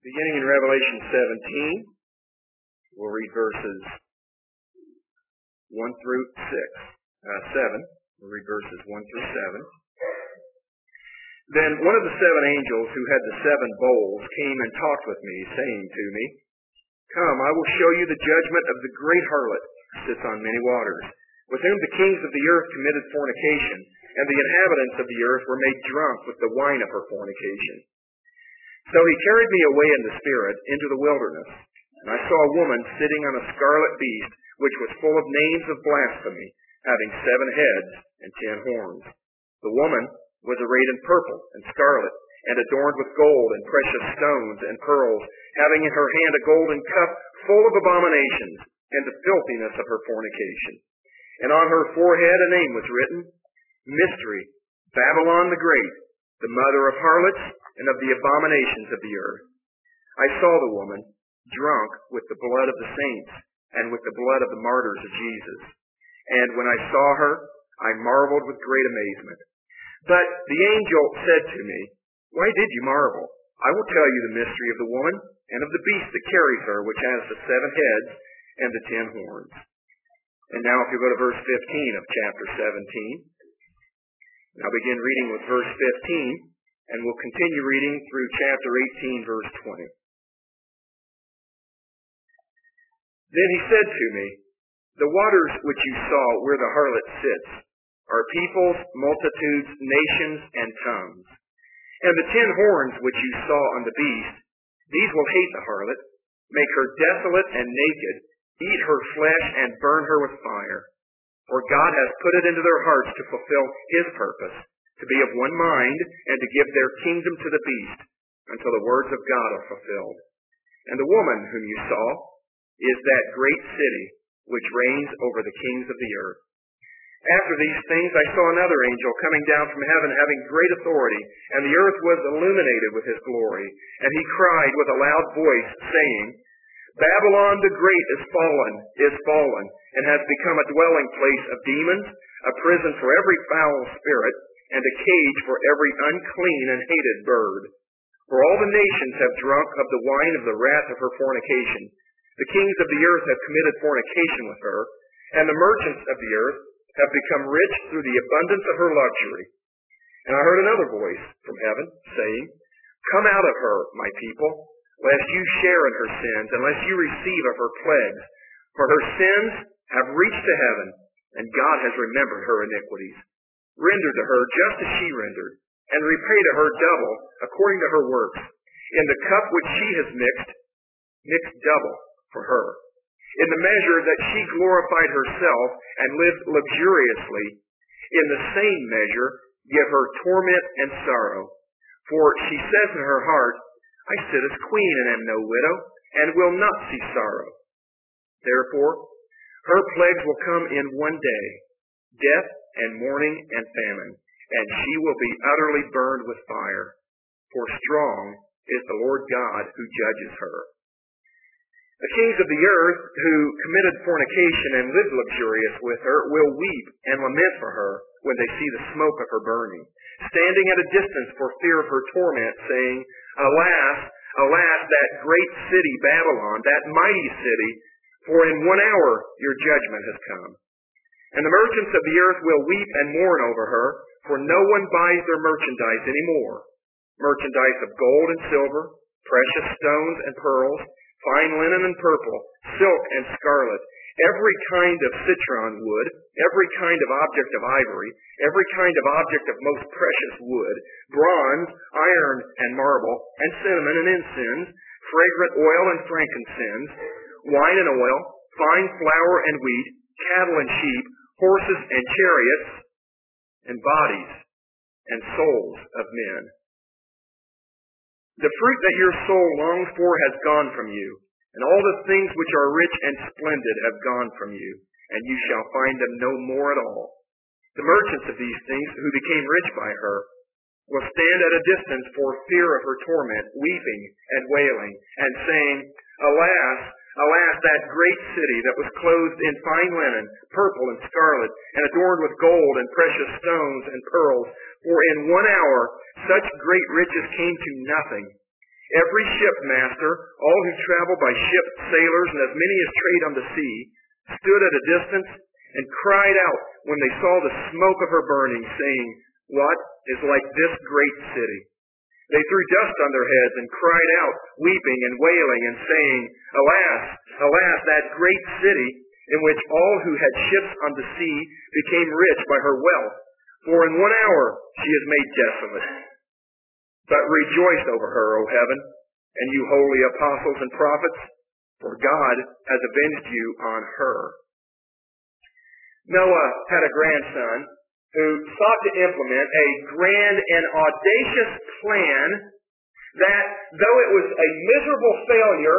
Beginning in Revelation 17, we'll read verses 1 through 7. We'll read verses 1 through 7. Then one of the seven angels who had the seven bowls came and talked with me, saying to me, "Come, I will show you the judgment of the great harlot who sits on many waters, with whom the kings of the earth committed fornication, and the inhabitants of the earth were made drunk with the wine of her fornication." So he carried me away in the spirit into the wilderness, and I saw a woman sitting on a scarlet beast, which was full of names of blasphemy, having 7 heads and 10 horns. The woman was arrayed in purple and scarlet, and adorned with gold and precious stones and pearls, having in her hand a golden cup full of abominations and the filthiness of her fornication. And on her forehead a name was written, Mystery, Babylon the Great, the mother of harlots and of the abominations of the earth. I saw the woman drunk with the blood of the saints and with the blood of the martyrs of Jesus. And when I saw her, I marveled with great amazement. But the angel said to me, "Why did you marvel? I will tell you the mystery of the woman and of the beast that carries her, which has the 7 heads and the 10 horns." And now if you go to verse 15 of chapter 17, I'll begin reading with verse 15, and we'll continue reading through chapter 18, verse 20. Then he said to me, "The waters which you saw where the harlot sits are peoples, multitudes, nations, and tongues. And the 10 horns which you saw on the beast, these will hate the harlot, make her desolate and naked, eat her flesh, and burn her with fire. For God has put it into their hearts to fulfill his purpose, to be of one mind, and to give their kingdom to the beast, until the words of God are fulfilled. And the woman whom you saw is that great city, which reigns over the kings of the earth." After these things I saw another angel coming down from heaven, having great authority, and the earth was illuminated with his glory. And he cried with a loud voice, saying, "Babylon the Great is fallen, and has become a dwelling place of demons, a prison for every foul spirit, and a cage for every unclean and hated bird. For all the nations have drunk of the wine of the wrath of her fornication. The kings of the earth have committed fornication with her, and the merchants of the earth have become rich through the abundance of her luxury." And I heard another voice from heaven, saying, "Come out of her, my people, lest you share in her sins, and lest you receive of her plagues. For her sins have reached to heaven, and God has remembered her iniquities. Render to her just as she rendered, and repay to her double according to her works. In the cup which she has mix double for her. In the measure that she glorified herself and lived luxuriously, in the same measure give her torment and sorrow. For she says in her heart, I sit as queen and am no widow, and will not see sorrow. Therefore, her plagues will come in one day, death and mourning and famine, and she will be utterly burned with fire. For strong is the Lord God who judges her." The kings of the earth who committed fornication and lived luxurious with her will weep and lament for her when they see the smoke of her burning, standing at a distance for fear of her torment, saying, "Alas, alas, that great city Babylon, that mighty city, for in 1 hour your judgment has come." And the merchants of the earth will weep and mourn over her, for no one buys their merchandise any more. Merchandise of gold and silver, precious stones and pearls, fine linen and purple, silk and scarlet, every kind of citron wood, every kind of object of ivory, every kind of object of most precious wood, bronze, iron and marble, and cinnamon and incense, fragrant oil and frankincense, wine and oil, fine flour and wheat, cattle and sheep, horses and chariots, and bodies and souls of men. The fruit that your soul longs for has gone from you, and all the things which are rich and splendid have gone from you, and you shall find them no more at all. The merchants of these things, who became rich by her, will stand at a distance for fear of her torment, weeping and wailing, and saying, "Alas, alas, that great city that was clothed in fine linen, purple and scarlet, and adorned with gold and precious stones and pearls, for in 1 hour such great riches came to nothing, Every shipmaster, all who travel by ship, sailors, and as many as trade on the sea, stood at a distance and cried out when they saw the smoke of her burning, saying, "What is like this great city?" They threw dust on their heads and cried out, weeping and wailing and saying, "Alas, alas, that great city in which all who had ships on the sea became rich by her wealth. For in 1 hour she is made desolate. But rejoice over her, O heaven, and you holy apostles and prophets, for God has avenged you on her." Noah had a grandson who sought to implement a grand and audacious plan that, though it was a miserable failure,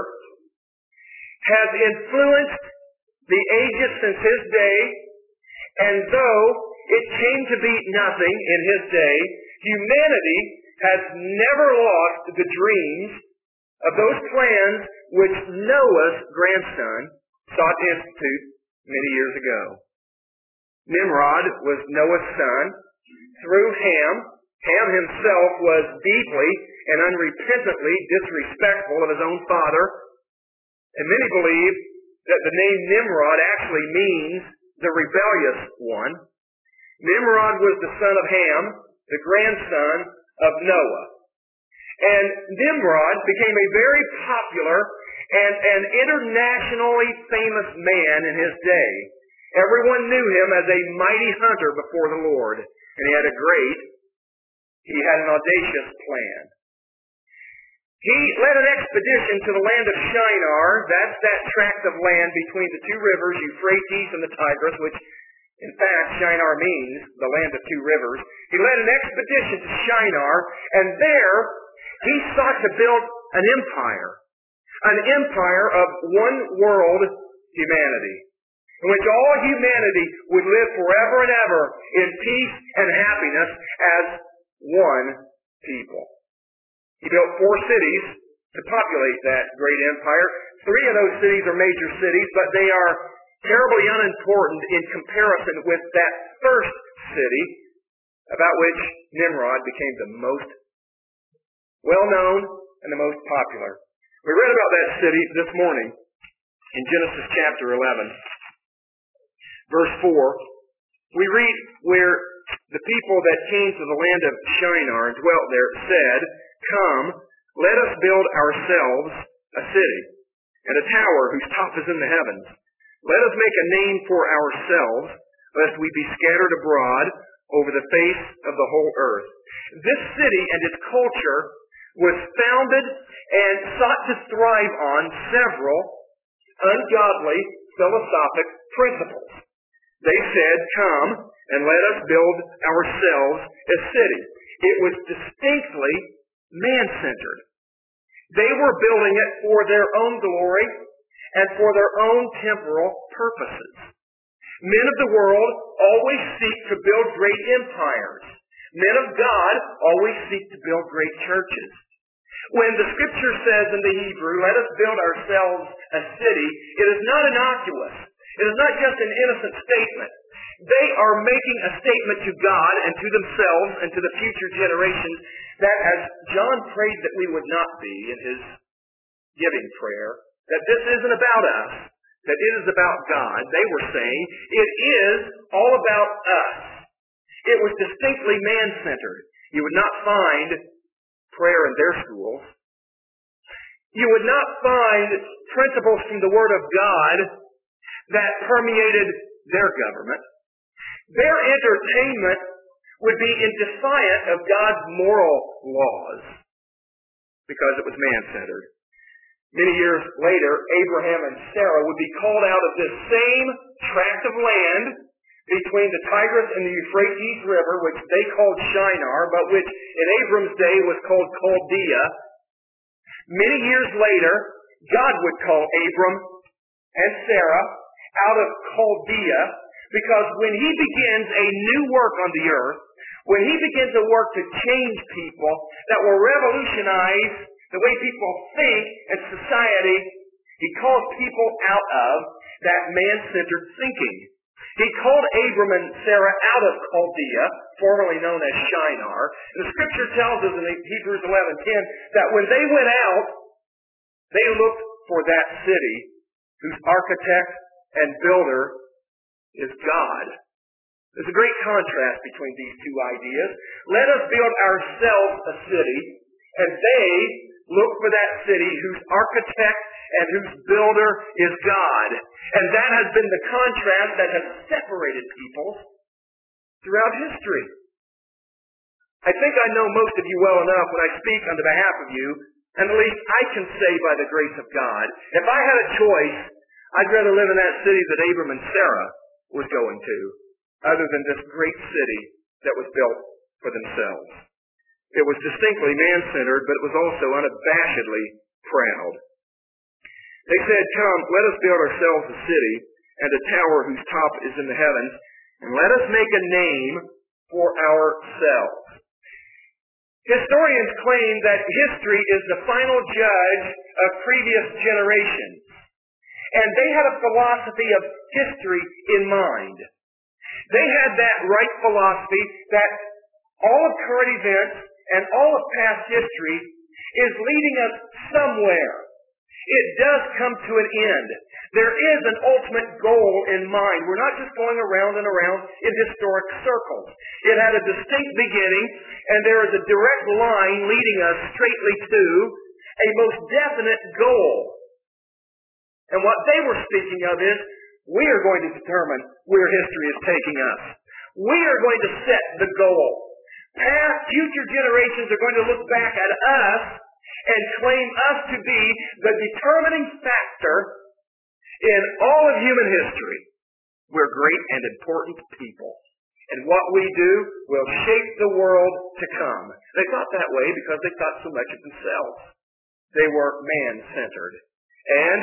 has influenced the ages since his day, and though it came to be nothing in his day, humanity has never lost the dreams of those plans which Noah's grandson sought to institute many years ago. Nimrod was Noah's son. Through Ham himself was deeply and unrepentantly disrespectful of his own father. And many believe that the name Nimrod actually means the rebellious one. Nimrod was the son of Ham, the grandson of Noah. And Nimrod became a very popular and an internationally famous man in his day. Everyone knew him as a mighty hunter before the Lord. And he had an audacious plan. He led an expedition to the land of Shinar. That's that tract of land between the two rivers, Euphrates and the Tigris, which in fact Shinar means the land of two rivers. He led an expedition to Shinar, and there he sought to build an empire of one world humanity, in which all humanity would live forever and ever in peace and happiness as one people. He built 4 cities to populate that great empire. 3 of those cities are major cities, but they are terribly unimportant in comparison with that first city, about which Nimrod became the most well-known and the most popular. We read about that city this morning in Genesis chapter 11. Verse 4, we read where the people that came to the land of Shinar and dwelt there said, "Come, let us build ourselves a city, and a tower whose top is in the heavens. Let us make a name for ourselves, lest we be scattered abroad over the face of the whole earth." This city and its culture was founded and sought to thrive on several ungodly philosophic principles. They said, "Come and let us build ourselves a city." It was distinctly man-centered. They were building it for their own glory and for their own temporal purposes. Men of the world always seek to build great empires. Men of God always seek to build great churches. When the Scripture says in the Hebrew, "Let us build ourselves a city," it is not innocuous. It is not just an innocent statement. They are making a statement to God and to themselves and to the future generations that, as John prayed that we would not be in his giving prayer, that this isn't about us, that it is about God. They were saying, it is all about us. It was distinctly man-centered. You would not find prayer in their schools. You would not find principles from the Word of God that permeated their government. Their entertainment would be in defiance of God's moral laws because it was man-centered. Many years later, Abraham and Sarah would be called out of this same tract of land between the Tigris and the Euphrates River, which they called Shinar, but which in Abram's day was called Chaldea. Many years later, God would call Abram and Sarah out of Chaldea, because when he begins a new work on the earth, when he begins a work to change people that will revolutionize the way people think and society, he calls people out of that man-centered thinking. He called Abram and Sarah out of Chaldea, formerly known as Shinar. And the scripture tells us in Hebrews 11:10 that when they went out, they looked for that city whose architect and builder is God. There's a great contrast between these two ideas. Let us build ourselves a city, and they look for that city whose architect and whose builder is God. And that has been the contrast that has separated people throughout history. I think I know most of you well enough when I speak on behalf of you, and at least I can say by the grace of God, if I had a choice, I'd rather live in that city that Abram and Sarah was going to, other than this great city that was built for themselves. It was distinctly man-centered, but it was also unabashedly proud. They said, "Come, let us build ourselves a city and a tower whose top is in the heavens, and let us make a name for ourselves." Historians claim that history is the final judge of previous generations. And they had a philosophy of history in mind. They had that right philosophy that all of current events and all of past history is leading us somewhere. It does come to an end. There is an ultimate goal in mind. We're not just going around and around in historic circles. It had a distinct beginning, and there is a direct line leading us straightly to a most definite goal. And what they were speaking of is, we are going to determine where history is taking us. We are going to set the goal. Future generations are going to look back at us and claim us to be the determining factor in all of human history. We're great and important people. And what we do will shape the world to come. They thought that way because they thought so much of themselves. They were man-centered. And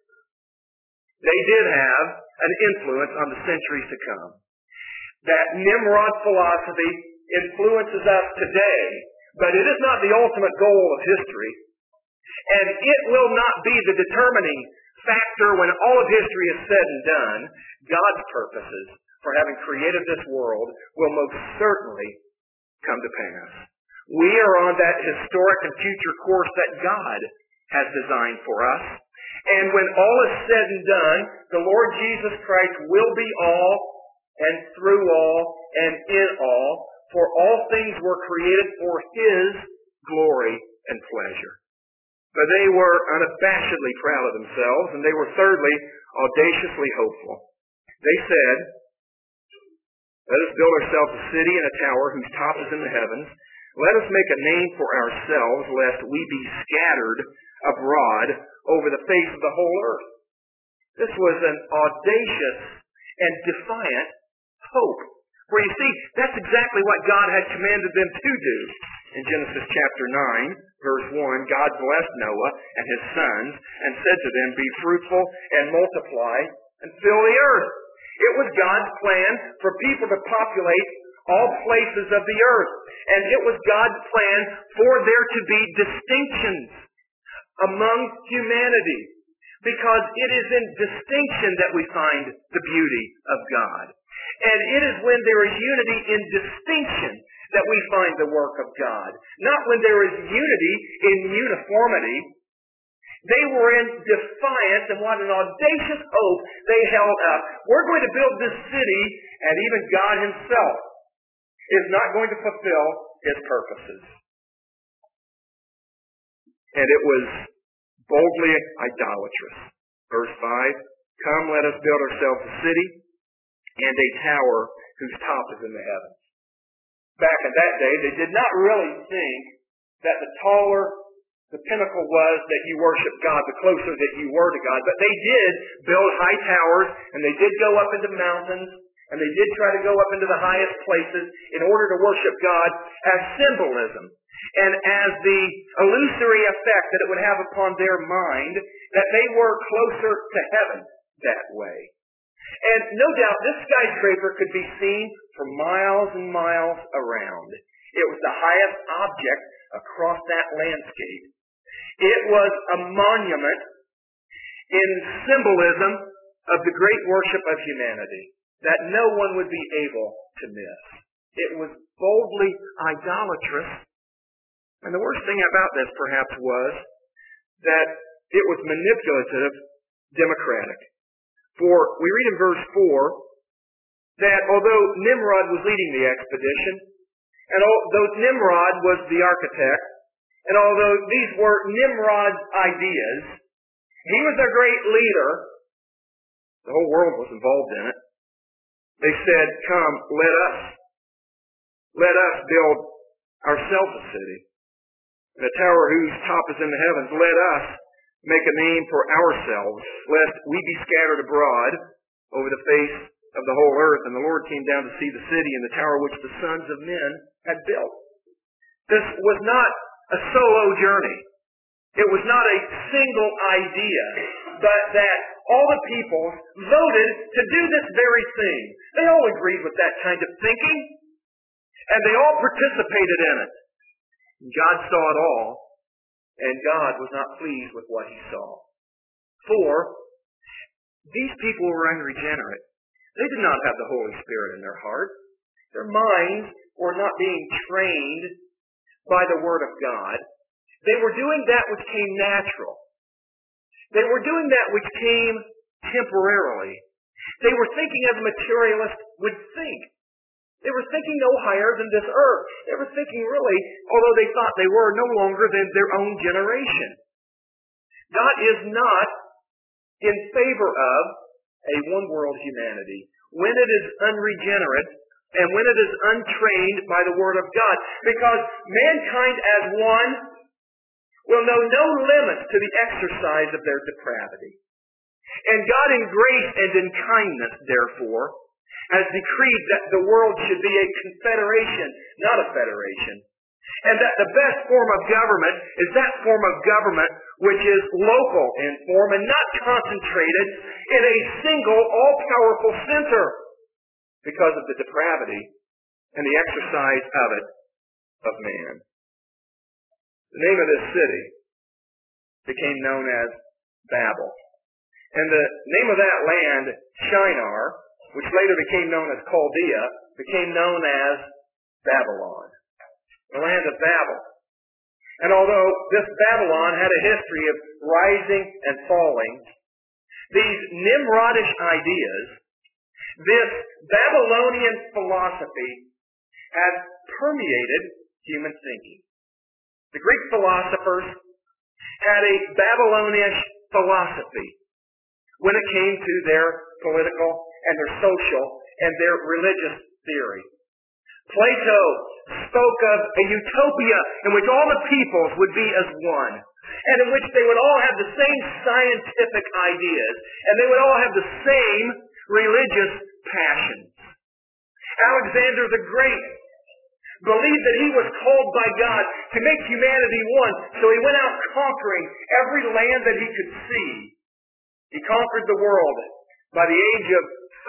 they did have an influence on the centuries to come. That Nimrod philosophy influences us today, but it is not the ultimate goal of history. And it will not be the determining factor when all of history is said and done. God's purposes for having created this world will most certainly come to pass. We are on that historic and future course that God has designed for us. And when all is said and done, the Lord Jesus Christ will be all and through all and in all, for all things were created for His glory and pleasure. But they were unabashedly proud of themselves, and they were thirdly, audaciously hopeful. They said, "Let us build ourselves a city and a tower whose top is in the heavens. Let us make a name for ourselves, lest we be scattered abroad over the face of the whole earth." This was an audacious and defiant hope. For you see, that's exactly what God had commanded them to do. In Genesis chapter 9, verse 1, God blessed Noah and his sons and said to them, "Be fruitful and multiply and fill the earth." It was God's plan for people to populate all places of the earth. And it was God's plan for there to be distinctions among humanity. Because it is in distinction that we find the beauty of God. And it is when there is unity in distinction that we find the work of God. Not when there is unity in uniformity. They were in defiance, and what an audacious hope they held up. We're going to build this city, and even God Himself is not going to fulfill His purposes. And it was boldly idolatrous. Verse 5, "Come, let us build ourselves a city and a tower whose top is in the heavens." Back in that day, they did not really think that the taller the pinnacle was that you worship God, the closer that you were to God. But they did build high towers, and they did go up into mountains, and they did try to go up into the highest places in order to worship God as symbolism and as the illusory effect that it would have upon their mind that they were closer to heaven that way. And no doubt this skyscraper could be seen for miles and miles around. It was the highest object across that landscape. It was a monument in symbolism of the great worship of humanity. that no one would be able to miss. It was boldly idolatrous. And the worst thing about this perhaps was that it was manipulative, democratic. For we read in verse 4 that although Nimrod was leading the expedition, and although Nimrod was the architect, and although these were Nimrod's ideas, he was a great leader. The whole world was involved in it. They said, come, let us build ourselves a city, and a tower whose top is in the heavens. Let us make a name for ourselves, lest we be scattered abroad over the face of the whole earth. And the Lord came down to see the city and the tower which the sons of men had built. This was not a solo journey. It was not a single idea, but that all the people voted to do this very thing. They all agreed with that kind of thinking, and they all participated in it. God saw it all, and God was not pleased with what he saw. For these people were unregenerate. They did not have the Holy Spirit in their heart. Their minds were not being trained by the Word of God. They were doing that which came natural. They were doing that which came temporarily. They were thinking as a materialist would think. They were thinking no higher than this earth. They were thinking really, although they thought they were, no longer than their own generation. God is not in favor of a one-world humanity when it is unregenerate and when it is untrained by the Word of God. Because mankind as one will know no limits to the exercise of their depravity. And God in grace and in kindness, therefore, has decreed that the world should be a confederation, not a federation. And that the best form of government is that form of government which is local in form and not concentrated in a single all-powerful center because of the depravity and the exercise of it of man. The name of this city became known as Babel. And the name of that land, Shinar, which later became known as Chaldea, became known as Babylon, the land of Babel. And although this Babylon had a history of rising and falling, these Nimrodish ideas, this Babylonian philosophy had permeated human thinking. The Greek philosophers had a Babylonish philosophy when it came to their political and their social and their religious theory. Plato spoke of a utopia in which all the peoples would be as one, and in which they would all have the same scientific ideas, and they would all have the same religious passions. Alexander the Great believed that he was called by God to make humanity one, so he went out conquering every land that he could see. He conquered the world by the age of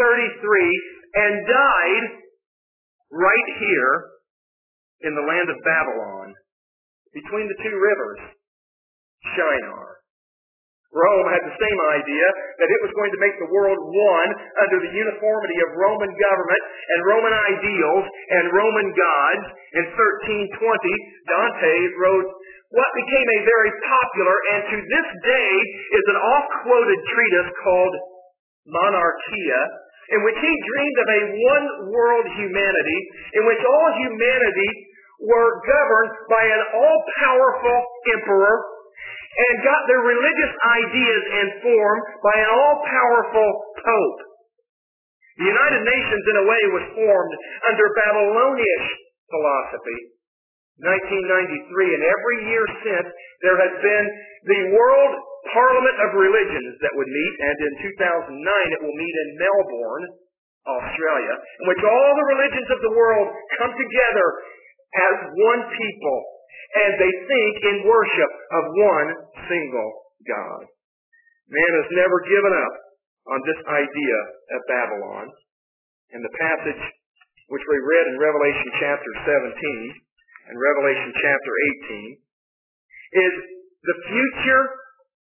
33 and died right here in the land of Babylon, between the two rivers, Shinar. Rome had the same idea that it was going to make the world one under the uniformity of Roman government and Roman ideals and Roman gods. In 1320, Dante wrote what became a very popular and to this day is an oft-quoted treatise called Monarchia, in which he dreamed of a one-world humanity in which all humanity were governed by an all-powerful emperor and got their religious ideas and form by an all-powerful pope. The United Nations, in a way, was formed under Babylonian philosophy. 1993, and every year since, there has been the World Parliament of Religions that would meet, and in 2009 it will meet in Melbourne, Australia, in which all the religions of the world come together as one people, and they think in worship of one single God. Man has never given up on this idea of Babylon. And the passage which we read in Revelation chapter 17 and Revelation chapter 18 is the future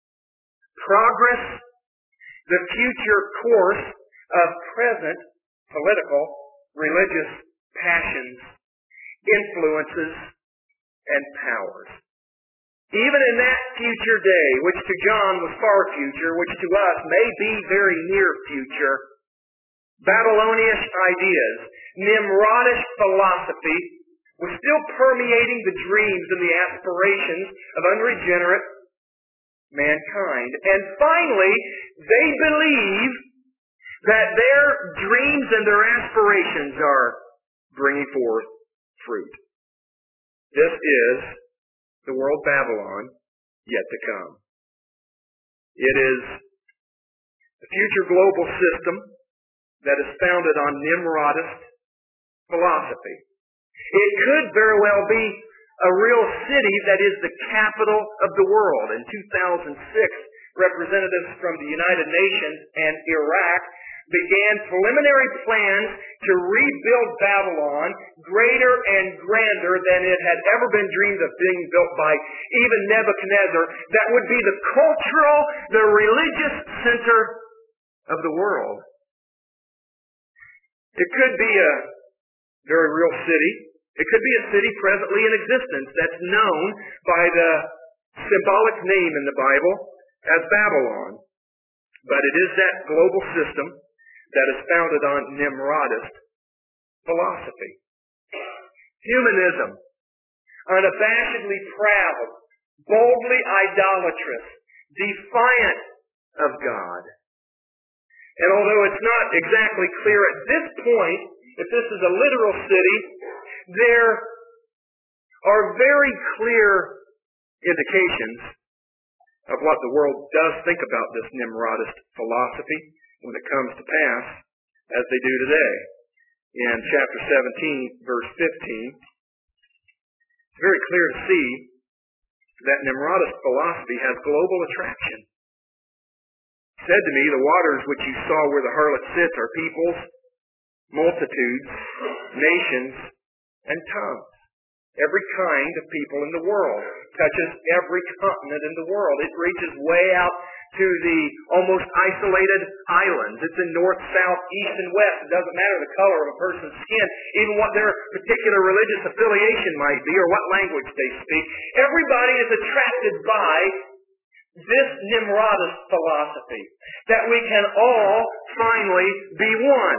progress, the future course of present political, religious passions, influences, and powers. Even in that future day, which to John was far future, which to us may be very near future, Babylonish ideas, Nimrodish philosophy was still permeating the dreams and the aspirations of unregenerate mankind. And finally, they believe that their dreams and their aspirations are bringing forth fruit. This is the world Babylon yet to come. It is a future global system that is founded on Nimrodist philosophy. It could very well be a real city that is the capital of the world. In 2006, representatives from the United Nations and Iraq began preliminary plans to rebuild Babylon greater and grander than it had ever been dreamed of being built by even Nebuchadnezzar. That would be the cultural, the religious center of the world. It could be a very real city. It could be a city presently in existence that's known by the symbolic name in the Bible as Babylon. But it is that global system that is founded on Nimrodist philosophy. Humanism, unabashedly proud, boldly idolatrous, defiant of God. And although it's not exactly clear at this point if this is a literal city, there are very clear indications of what the world does think about this Nimrodist philosophy when it comes to pass, as they do today. In chapter 17, verse 15, it's very clear to see that Nimrodist philosophy has global attraction. It said to me, the waters which you saw where the harlot sits are peoples, multitudes, nations, and tongues. Every kind of people in the world. Touches every continent in the world. It reaches way out to the almost isolated islands. It's in north, south, east, and west. It doesn't matter the color of a person's skin, even what their particular religious affiliation might be or what language they speak. Everybody is attracted by this Nimrodist philosophy, that we can all finally be one.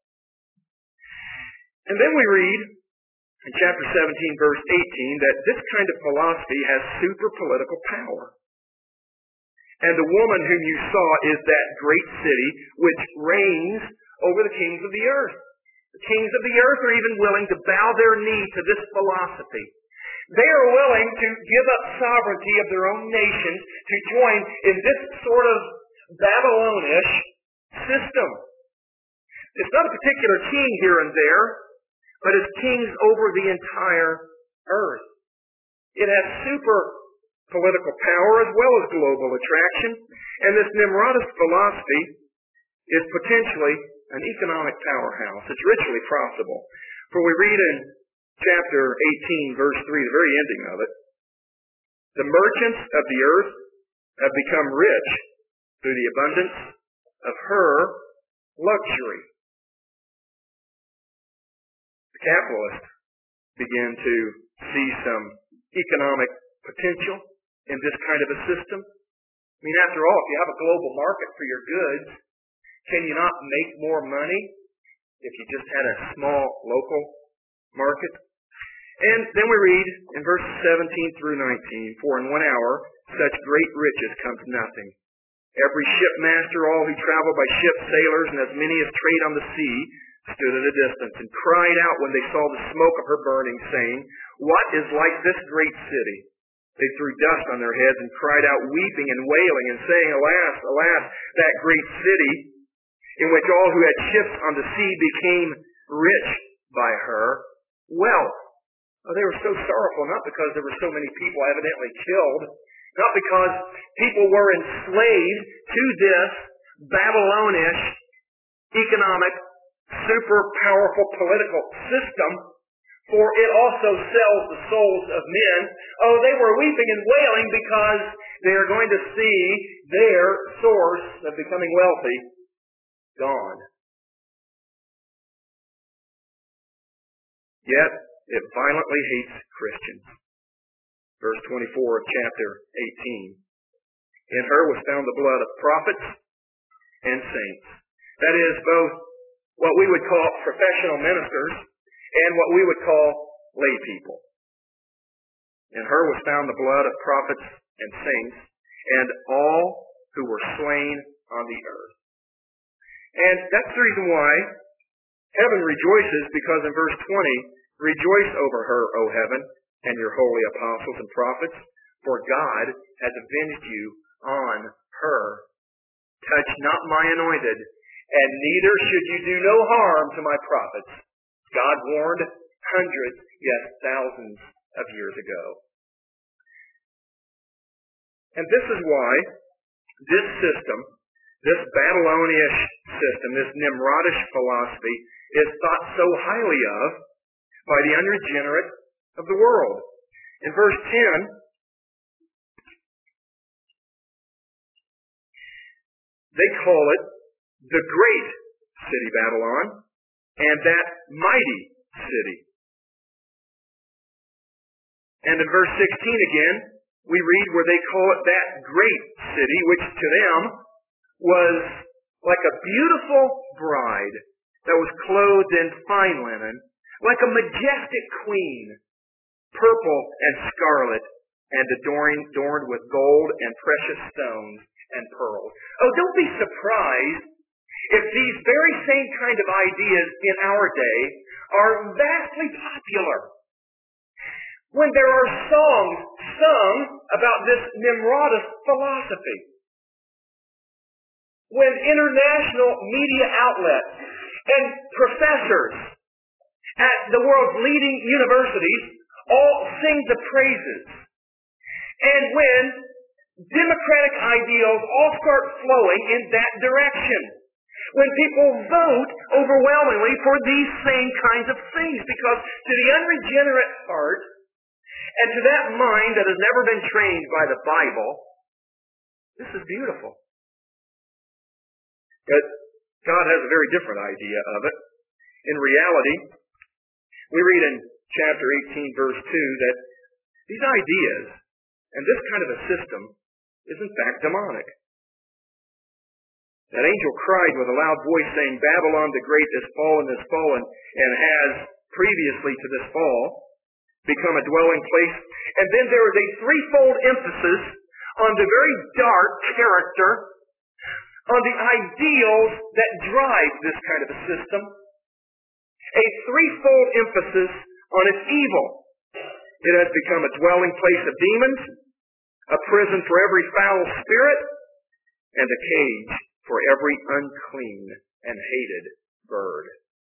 And then we read in chapter 17, verse 18, that this kind of philosophy has super political power. And the woman whom you saw is that great city which reigns over the kings of the earth. The kings of the earth are even willing to bow their knee to this philosophy. They are willing to give up sovereignty of their own nations to join in this sort of Babylonish system. It's not a particular king here and there, but it's kings over the entire earth. It has super political power as well as global attraction, and this Nimrodist philosophy is potentially an economic powerhouse. It's richly profitable. For we read in chapter 18, verse 3, the very ending of it, the merchants of the earth have become rich through the abundance of her luxury. The capitalists begin to see some economic potential in this kind of a system. I mean, after all, if you have a global market for your goods, can you not make more money if you just had a small local market? And then we read in verses 17 through 19, for in 1 hour such great riches come to nothing. Every shipmaster, all who travel by ship, sailors, and as many as trade on the sea, stood at a distance and cried out when they saw the smoke of her burning, saying, what is like this great city? They threw dust on their heads and cried out, weeping and wailing, and saying, alas, alas, that great city, in which all who had ships on the sea became rich by her wealth. Oh, they were so sorrowful, not because there were so many people evidently killed, not because people were enslaved to this Babylonish economic, super powerful political system, for it also sells the souls of men. Oh, they were weeping and wailing because they are going to see their source of becoming wealthy gone. yet it violently hates Christians. Verse 24 of chapter 18. In her was found the blood of prophets and saints. That is, both what we would call professional ministers and what we would call lay people. In her was found the blood of prophets and saints, and all who were slain on the earth. And that's the reason why heaven rejoices, because in verse 20, rejoice over her, O heaven, and your holy apostles and prophets, for God has avenged you on her. Touch not my anointed, and neither should you do no harm to my prophets. God warned hundreds, yes, thousands of years ago. And this is why this system, this Babylonish system, this Nimrodish philosophy, is thought so highly of by the unregenerate of the world. In verse 10, they call it the great city Babylon and that mighty city. And in verse 16 again, we read where they call it that great city, which to them was like a beautiful bride that was clothed in fine linen, like a majestic queen, purple and scarlet, and adorned with gold and precious stones and pearls. Oh, don't be surprised if these very same kind of ideas in our day are vastly popular. When there are songs sung about this Nimrodic philosophy. When international media outlets and professors at the world's leading universities all sing the praises. And when democratic ideals all start flowing in that direction. When people vote overwhelmingly for these same kinds of things. Because to the unregenerate heart, and to that mind that has never been trained by the Bible, this is beautiful. But God has a very different idea of it. In reality, we read in chapter 18, verse 2, that these ideas and this kind of a system is in fact demonic. That angel cried with a loud voice, saying, Babylon the Great is fallen, and has, previously to this fall, become a dwelling place. And then there is a threefold emphasis on the very dark character, on the ideals that drive this kind of a system. A threefold emphasis on its evil. It has become a dwelling place of demons, a prison for every foul spirit, and a cage for every unclean and hated bird.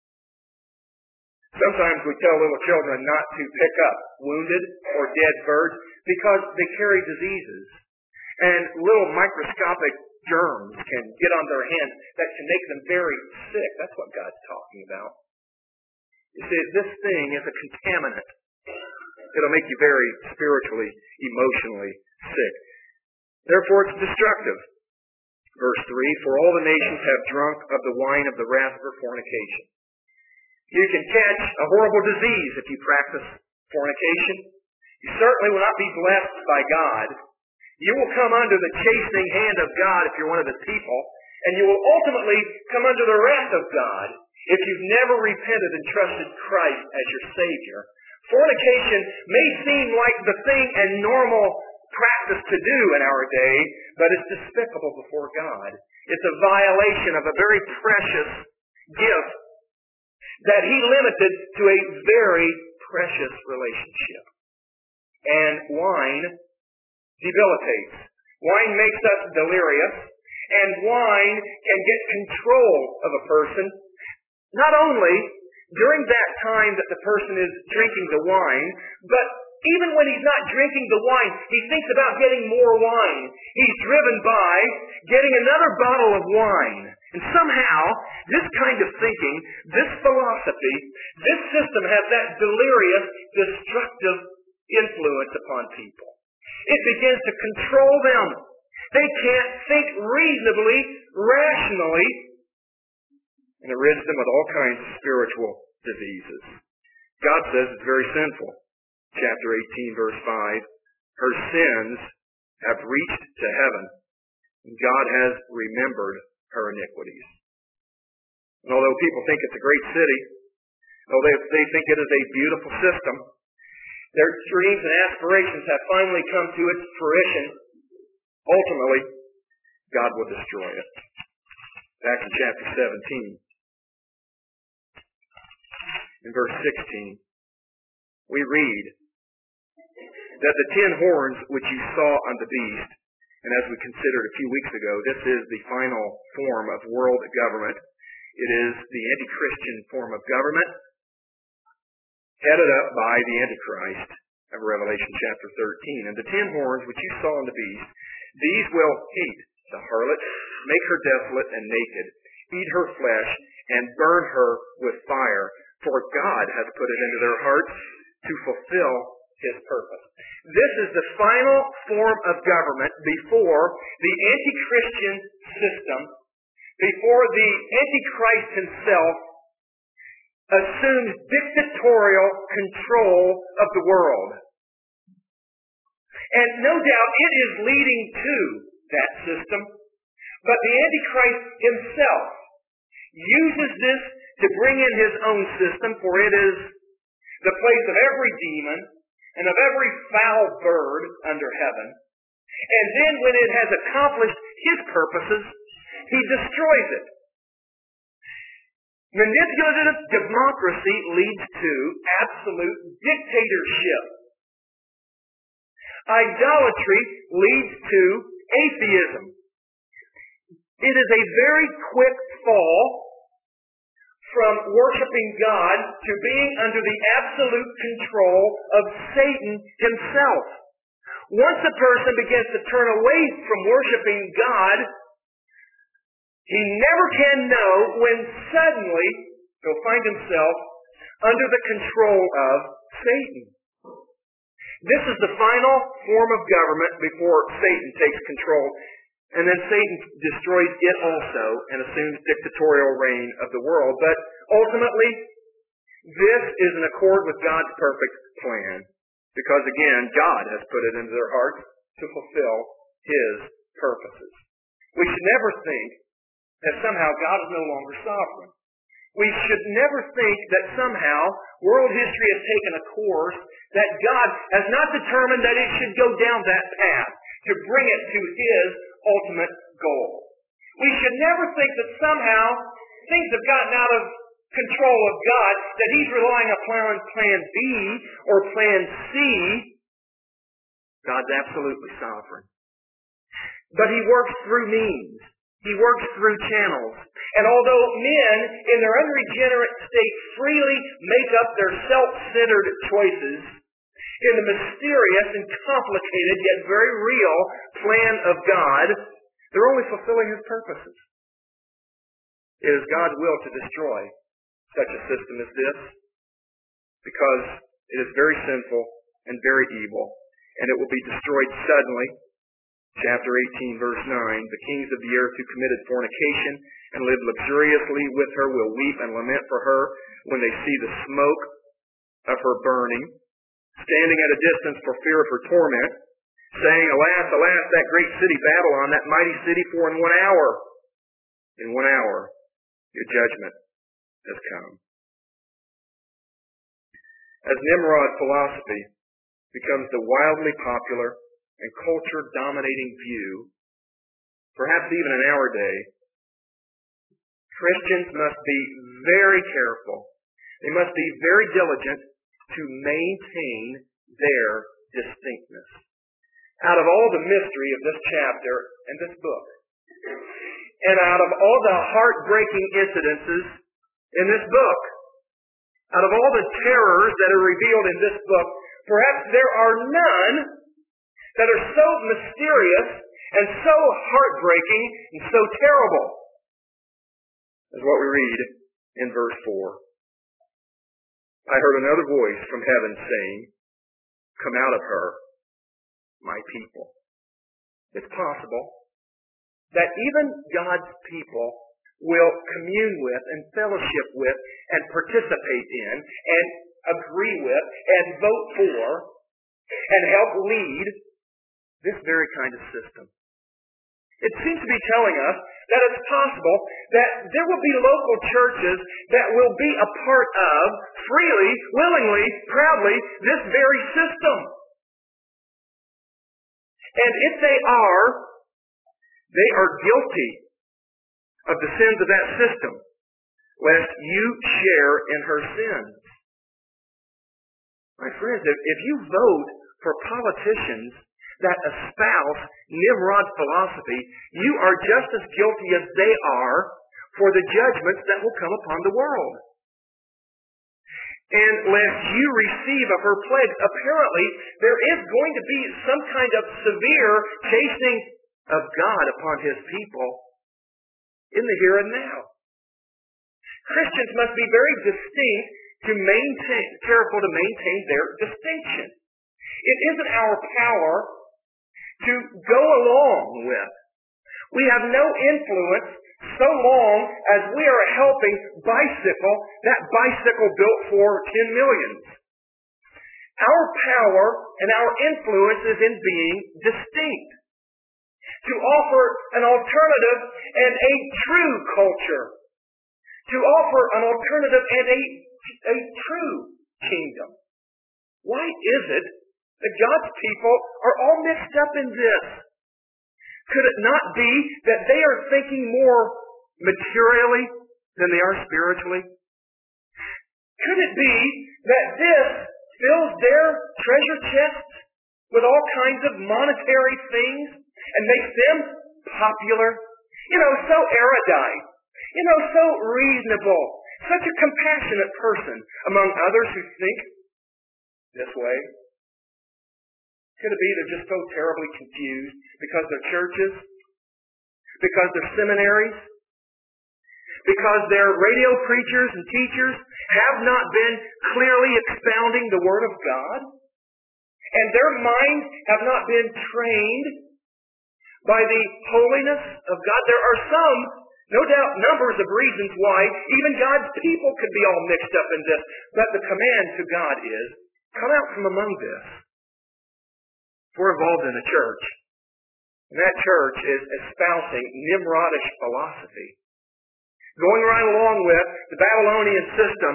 Sometimes we tell little children not to pick up wounded or dead birds because they carry diseases. And little microscopic germs can get on their hands that can make them very sick. That's what God's talking about. You see, this thing is a contaminant. It'll make you very spiritually, emotionally sick. Therefore, it's destructive. Verse 3, for all the nations have drunk of the wine of the wrath of her fornication. You can catch a horrible disease if you practice fornication. You certainly will not be blessed by God. You will come under the chastening hand of God if you're one of His people, and you will ultimately come under the wrath of God if you've never repented and trusted Christ as your Savior. Fornication may seem like the thing and normal practice to do in our day, but it's despicable before God. It's a violation of a very precious gift that He limited to a very precious relationship. And wine debilitates. Wine makes us delirious, and wine can get control of a person, not only during that time that the person is drinking the wine, but even when he's not drinking the wine, he thinks about getting more wine. He's driven by getting another bottle of wine. And somehow, this kind of thinking, this philosophy, this system has that delirious, destructive influence upon people. It begins to control them. They can't think reasonably, rationally, and it rids them with all kinds of spiritual diseases. God says it's very sinful. Chapter 18, verse 5, her sins have reached to heaven, and God has remembered her iniquities. And although people think it's a great city, although they think it is a beautiful system, their dreams and aspirations have finally come to its fruition. Ultimately, God will destroy it. Back in chapter 17, in verse 16, we read that the 10 horns which you saw on the beast, and as we considered a few weeks ago, this is the final form of world government. It is the anti-Christian form of government, headed up by the Antichrist of Revelation chapter 13. And the 10 horns which you saw on the beast, these will hate the harlot, make her desolate and naked, eat her flesh, and burn her with fire. For God has put it into their hearts to fulfill His purpose. This is the final form of government before the anti-Christian system, before the Antichrist himself assumes dictatorial control of the world. And no doubt it is leading to that system, but the Antichrist himself uses this to bring in his own system, for it is the place of every demon and of every foul bird under heaven. And then when it has accomplished his purposes, he destroys it. Manipulative democracy leads to absolute dictatorship. Idolatry leads to atheism. It is a very quick fall from worshiping God to being under the absolute control of Satan himself. Once a person begins to turn away from worshiping God, he never can know when suddenly he'll find himself under the control of Satan. This is the final form of government before Satan takes control. And then Satan destroys it also and assumes dictatorial reign of the world. But ultimately, this is in accord with God's perfect plan. Because again, God has put it into their hearts to fulfill His purposes. We should never think that somehow God is no longer sovereign. We should never think that somehow world history has taken a course that God has not determined that it should go down that path to bring it to His ultimate goal. We should never think that somehow things have gotten out of control of God, that He's relying upon plan B or plan C. God's absolutely sovereign. But He works through means. He works through channels. And although men, in their unregenerate state, freely make up their self-centered choices, in the mysterious and complicated yet very real plan of God, they're only fulfilling His purposes. It is God's will to destroy such a system as this, because it is very sinful and very evil, and it will be destroyed suddenly. Chapter 18, verse 9, the kings of the earth who committed fornication and lived luxuriously with her will weep and lament for her when they see the smoke of her burning, standing at a distance for fear of her torment, saying, Alas, alas, that great city Babylon, that mighty city, for in 1 hour, your judgment has come. As Nimrod philosophy becomes the wildly popular and culture-dominating view, perhaps even in our day, Christians must be very careful. They must be very diligent to maintain their distinctness. Out of all the mystery of this chapter and this book, and out of all the heartbreaking incidences in this book, out of all the terrors that are revealed in this book, perhaps there are none that are so mysterious and so heartbreaking and so terrible as what we read in verse 4. I heard another voice from heaven saying, Come out of her, my people. It's possible that even God's people will commune with and fellowship with and participate in and agree with and vote for and help lead this very kind of system. It seems to be telling us that it's possible that there will be local churches that will be a part of, freely, willingly, proudly, this very system. And if they are guilty of the sins of that system, lest you share in her sins. My friends, if you vote for politicians that espouse Nimrod's philosophy, you are just as guilty as they are for the judgments that will come upon the world. And lest you receive of her plagues, apparently there is going to be some kind of severe chastening of God upon his people in the here and now. Christians must be very careful to maintain their distinction. It isn't our power to go along with. We have no influence so long as we are helping that bicycle built for 10 millions. Our power and our influence is in being distinct. To offer an alternative and a true culture. To offer an alternative and a true kingdom. Why is it that God's people are all mixed up in this? Could it not be that they are thinking more materially than they are spiritually? Could it be that this fills their treasure chests with all kinds of monetary things and makes them popular? So erudite. So reasonable. Such a compassionate person among others who think this way. Could it be they're just so terribly confused because their churches, because their seminaries, because their radio preachers and teachers have not been clearly expounding the Word of God, and their minds have not been trained by the holiness of God? There are some, no doubt, numbers of reasons why even God's people could be all mixed up in this. But the command to God is, come out from among this. We're involved in a church. And that church is espousing Nimrodish philosophy. Going right along with the Babylonian system,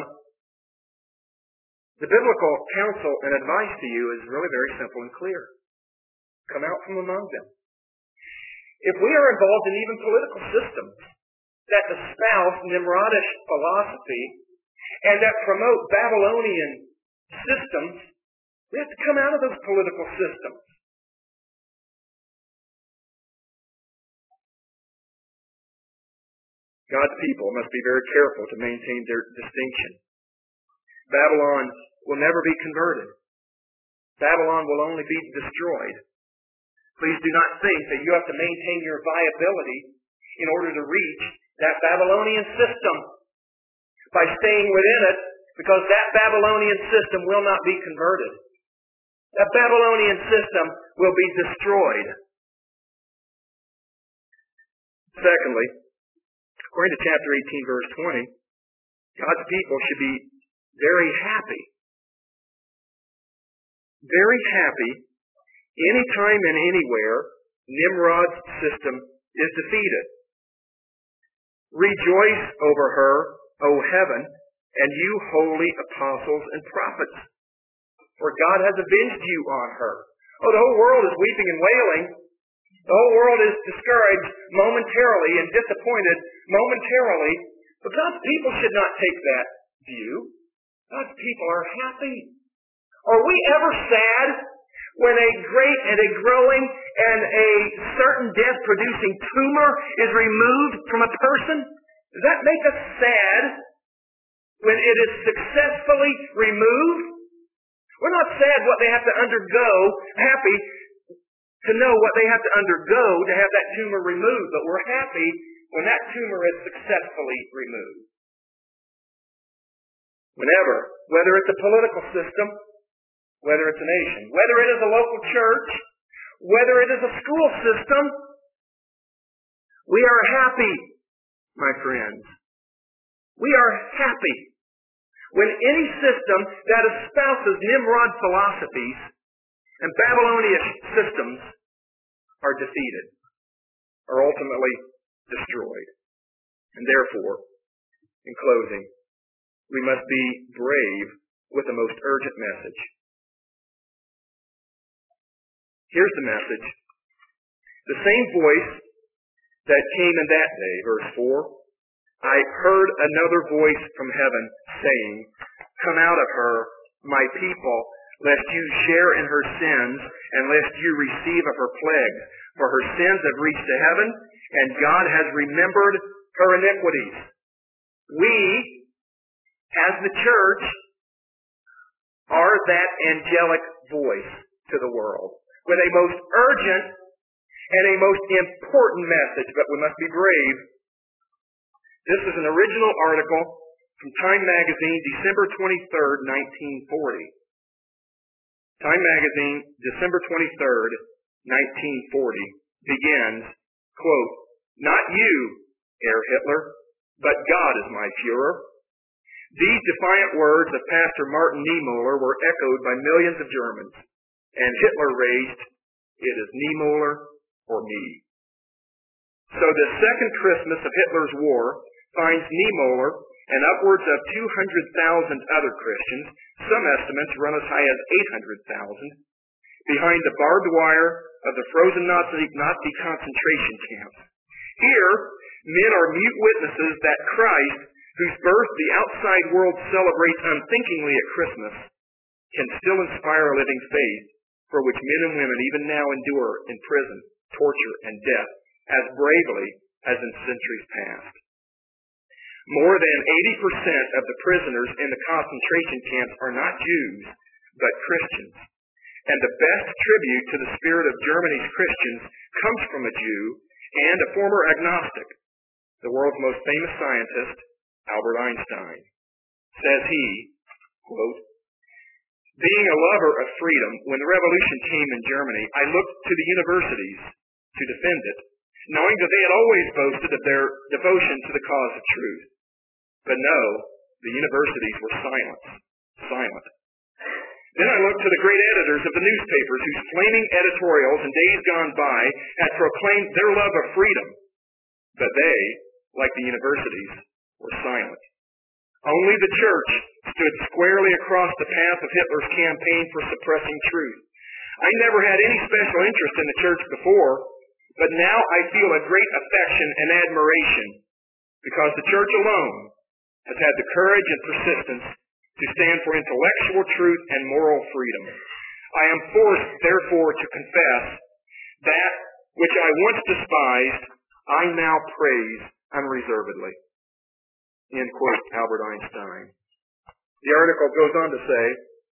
the biblical counsel and advice to you is really very simple and clear. Come out from among them. If we are involved in even political systems that espouse Nimrodish philosophy and that promote Babylonian systems, we have to come out of those political systems. God's people must be very careful to maintain their distinction. Babylon will never be converted. Babylon will only be destroyed. Please do not think that you have to maintain your viability in order to reach that Babylonian system by staying within it, because that Babylonian system will not be converted. That Babylonian system will be destroyed. Secondly, according to chapter 18, verse 20, God's people should be very happy. Very happy anytime and anywhere Nimrod's system is defeated. Rejoice over her, O heaven, and you holy apostles and prophets, for God has avenged you on her. Oh, the whole world is weeping and wailing. The whole world is discouraged momentarily and disappointed momentarily. But God's people should not take that view. God's people are happy. Are we ever sad when a great and a growing and a certain death-producing tumor is removed from a person? Does that make us sad when it is successfully removed? We're not sad what they have to undergo, happy to know what they have to undergo to have that tumor removed, but we're happy when that tumor is successfully removed. Whenever, whether it's a political system, whether it's a nation, whether it is a local church, whether it is a school system, we are happy, my friends. We are happy when any system that espouses Nimrod philosophies and Babylonian systems are defeated, are ultimately destroyed. And therefore, in closing, we must be brave with the most urgent message. Here's the message. The same voice that came in that day, verse 4, I heard another voice from heaven saying, come out of her, my people, lest you share in her sins, and lest you receive of her plagues. For her sins have reached to heaven, and God has remembered her iniquities. We, as the church, are that angelic voice to the world, with a most urgent and a most important message, but we must be brave. This is an original article from Time Magazine, December 23rd, 1940. Time Magazine, December 23rd, 1940, begins, quote, not you, Herr Hitler, but God is my Führer. These defiant words of Pastor Martin Niemöller were echoed by millions of Germans, and Hitler raged, it is Niemöller or me. So the second Christmas of Hitler's war finds Niemöller and upwards of 200,000 other Christians, some estimates run as high as 800,000, behind the barbed wire of the frozen Nazi concentration camps. Here, men are mute witnesses that Christ, whose birth the outside world celebrates unthinkingly at Christmas, can still inspire a living faith for which men and women even now endure in prison, torture, and death as bravely as in centuries past. More than 80% of the prisoners in the concentration camps are not Jews, but Christians. And the best tribute to the spirit of Germany's Christians comes from a Jew and a former agnostic, the world's most famous scientist, Albert Einstein. Says he, quote, being a lover of freedom, when the revolution came in Germany, I looked to the universities to defend it, knowing that they had always boasted of their devotion to the cause of truth. But no, the universities were silent. Then I looked to the great editors of the newspapers whose flaming editorials in days gone by had proclaimed their love of freedom. But they, like the universities, were silent. Only the church stood squarely across the path of Hitler's campaign for suppressing truth. I never had any special interest in the church before, but now I feel a great affection and admiration because the church alone has had the courage and persistence to stand for intellectual truth and moral freedom. I am forced, therefore, to confess that which I once despised, I now praise unreservedly. End quote, Albert Einstein. The article goes on to say,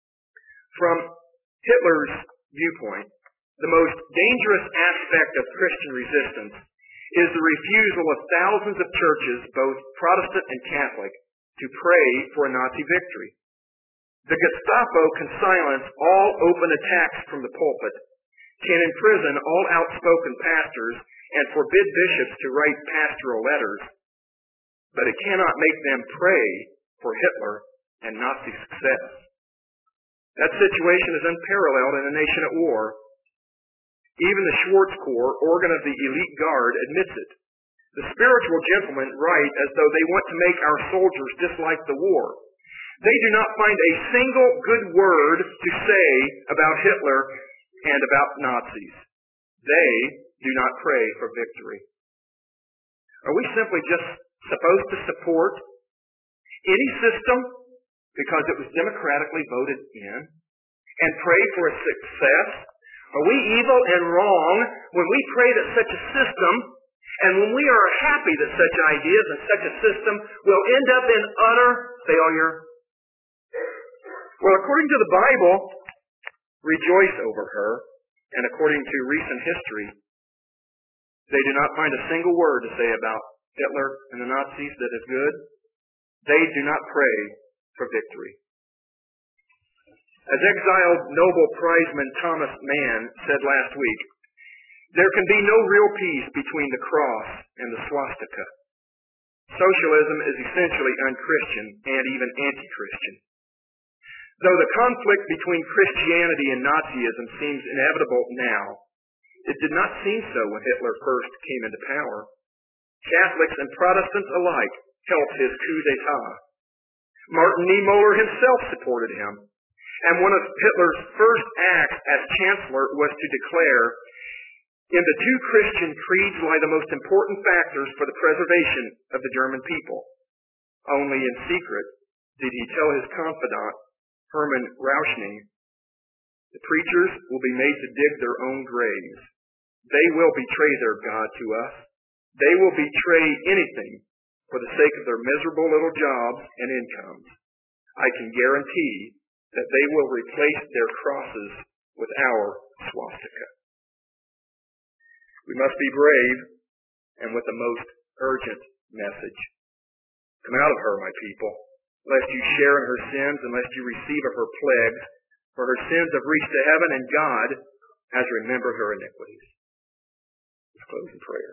from Hitler's viewpoint, the most dangerous aspect of Christian resistance is the refusal of thousands of churches, both Protestant and Catholic, to pray for a Nazi victory. The Gestapo can silence all open attacks from the pulpit, can imprison all outspoken pastors, and forbid bishops to write pastoral letters, but it cannot make them pray for Hitler and Nazi success. That situation is unparalleled in a nation at war. Even the Schwartz Corps, organ of the elite guard, admits it. The spiritual gentlemen write as though they want to make our soldiers dislike the war. They do not find a single good word to say about Hitler and about Nazis. They do not pray for victory. Are we simply just supposed to support any system because it was democratically voted in and pray for its success? Are we evil and wrong when we pray that such a system, and when we are happy that such ideas and such a system will end up in utter failure? Well, according to the Bible, rejoice over her, and according to recent history, they do not find a single word to say about Hitler and the Nazis that is good. They do not pray for victory. As exiled Nobel Prizeman Thomas Mann said last week, there can be no real peace between the cross and the swastika. Socialism is essentially unchristian and even anti-Christian. Though the conflict between Christianity and Nazism seems inevitable now, it did not seem so when Hitler first came into power. Catholics and Protestants alike helped his coup d'etat. Martin Niemöller himself supported him, and one of Hitler's first acts as Chancellor was to declare, "In the two Christian creeds lie the most important factors for the preservation of the German people." Only in secret did he tell his confidant, Hermann Rauschning, "The preachers will be made to dig their own graves. They will betray their God to us. They will betray anything for the sake of their miserable little jobs and incomes. I can guarantee that they will replace their crosses with our swastika." We must be brave and with the most urgent message. Come out of her, my people, lest you share in her sins and lest you receive of her plagues, for her sins have reached to heaven, and God has remembered her iniquities. Let's close in prayer.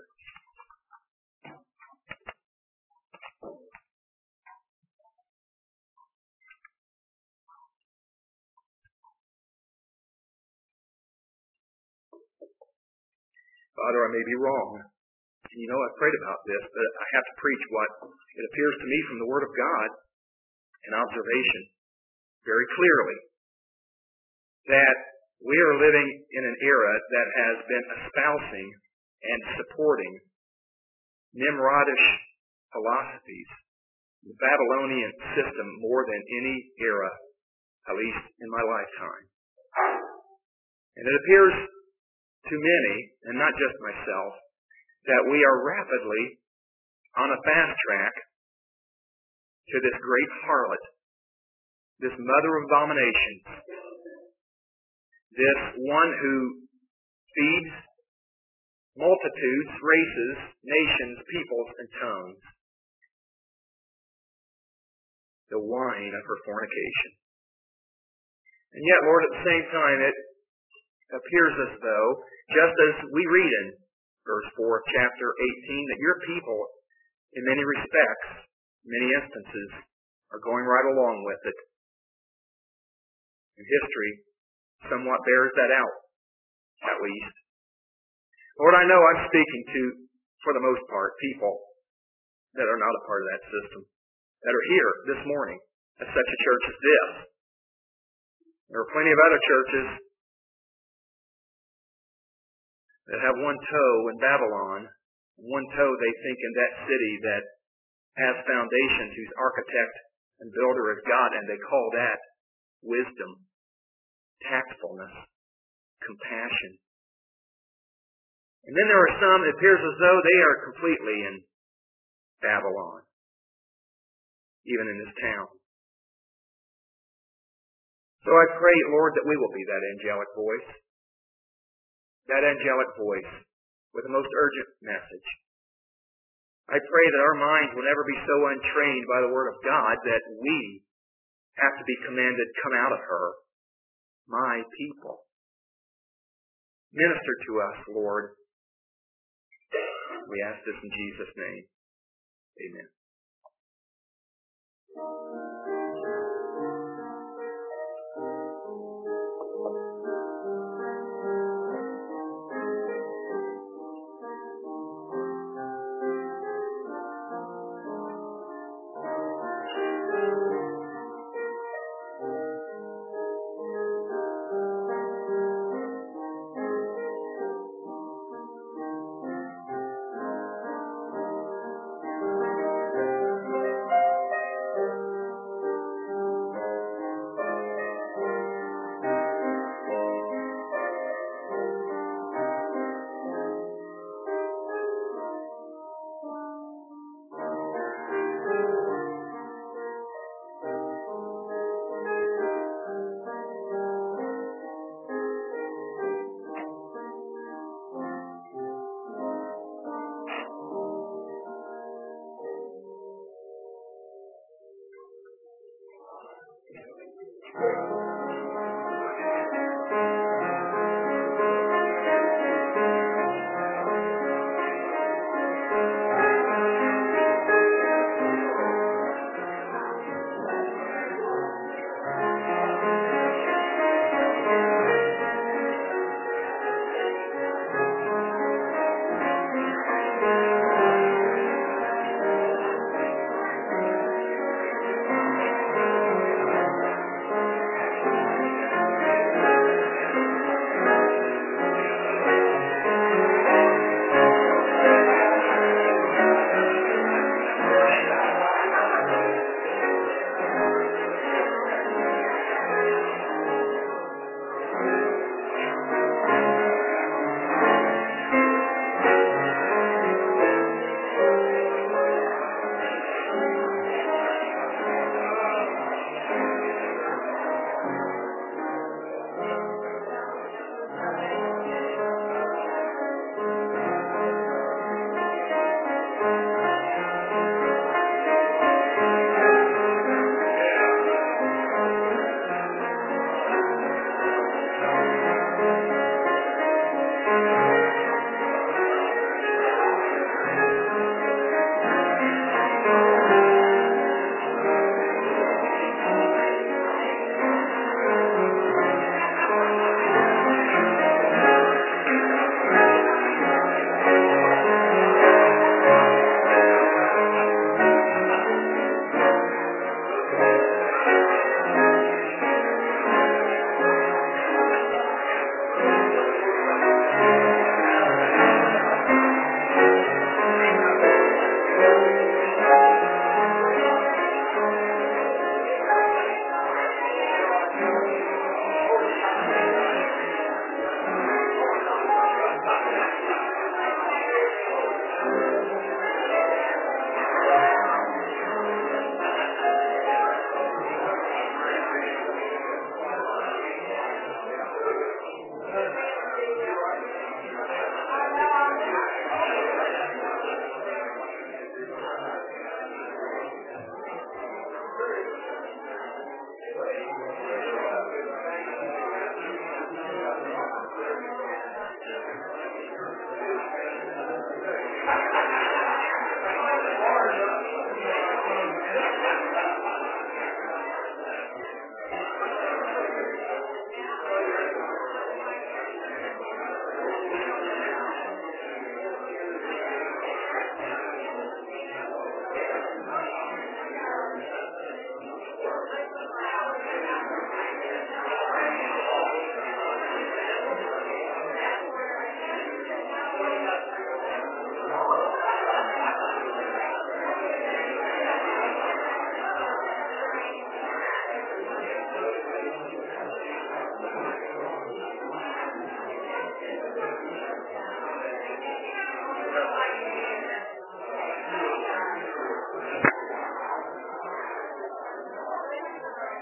Father, I may be wrong. And you know, I've prayed about this, but I have to preach what it appears to me from the Word of God and observation very clearly, that we are living in an era that has been espousing and supporting Nimrodish philosophies, the Babylonian system, more than any era, at least in my lifetime. And it appears to many, and not just myself, that we are rapidly on a fast track to this great harlot, this mother of abominations, this one who feeds multitudes, races, nations, peoples, and tongues, the wine of her fornication. And yet, Lord, at the same time, it appears as though, just as we read in verse 4 of chapter 18, that your people, in many respects, many instances, are going right along with it. And history somewhat bears that out, at least. Lord, I know I'm speaking to, for the most part, people that are not a part of that system, that are here this morning at such a church as this. There are plenty of other churches that have one toe in Babylon, one toe, they think, in that city that has foundations, whose architect and builder is God, and they call that wisdom, tactfulness, compassion. And then there are some, it appears as though they are completely in Babylon, even in this town. So I pray, Lord, that we will be that angelic voice with the most urgent message. I pray that our minds will never be so untrained by the Word of God that we have to be commanded, "Come out of her, my people." Minister to us, Lord. We ask this in Jesus' name. Amen.